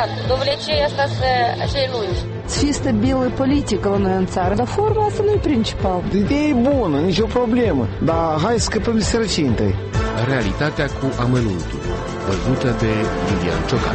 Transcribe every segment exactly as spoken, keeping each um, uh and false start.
important. Довлече asta să acei lungi. Să fie stabilă politică la noi în țară, dar forma asta nu e principal. Ideea e bună, nicio problemă, dar hai să scăpăm de sărăcie întâi. Realitatea cu amănuntul, văzută de Iulian Ciocan.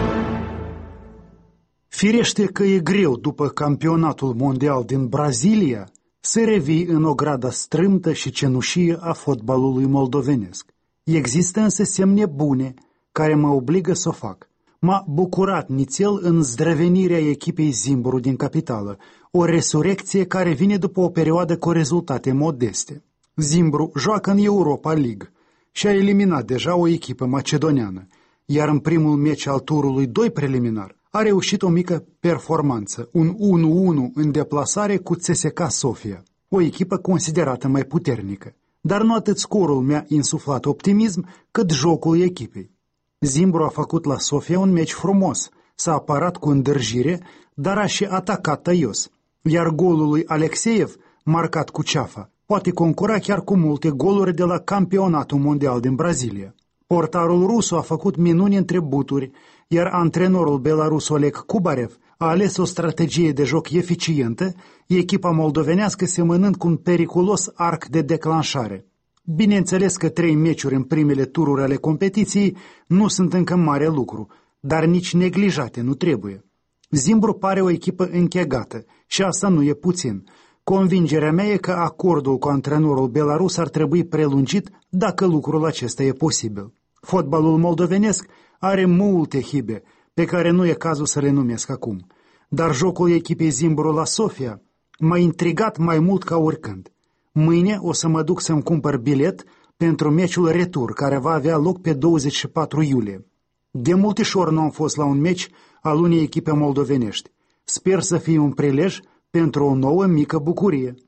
Firește că e greu după campionatul mondial din Brazilia să revii în ograda strâmtă și cenușie a fotbalului moldovenesc. Există însă semne bune care mă obligă să o fac. M-a bucurat nițel în zdrăvenirea echipei Zimbru din capitală, o resurecție care vine după o perioadă cu rezultate modeste. Zimbru joacă în Europa League și a eliminat deja o echipă macedoneană, iar în primul meci al turului doi preliminar a reușit o mică performanță, un unu unu în deplasare cu C S K A Sofia, o echipă considerată mai puternică. Dar nu atât scorul mi-a insuflat optimism, cât jocul echipei. Zimbru a făcut la Sofia un meci frumos, s-a apărat cu îndârjire, dar a și atacat tăios, iar golul lui Alexeev, marcat cu ceafa, poate concura chiar cu multe goluri de la campionatul mondial din Brazilia. Portarul rusu a făcut minuni între buturi, iar antrenorul belarus Oleg Kubarev a ales o strategie de joc eficientă, echipa moldovenească semănând cu un periculos arc de declanșare. Bineînțeles că trei meciuri în primele tururi ale competiției nu sunt încă mare lucru, dar nici neglijate nu trebuie. Zimbru pare o echipă închegată și asta nu e puțin. Convingerea mea e că acordul cu antrenorul belarus ar trebui prelungit dacă lucrul acesta e posibil. Fotbalul moldovenesc are multe hibe, pe care nu e cazul să le numesc acum. Dar jocul echipei Zimbru la Sofia m-a intrigat mai mult ca oricând. Mâine o să mă duc să-mi cumpăr bilet pentru meciul retur, care va avea loc pe douăzeci și patru iulie. De multișor nu am fost la un meci al unei echipe moldovenești. Sper să fie un prilej pentru o nouă mică bucurie.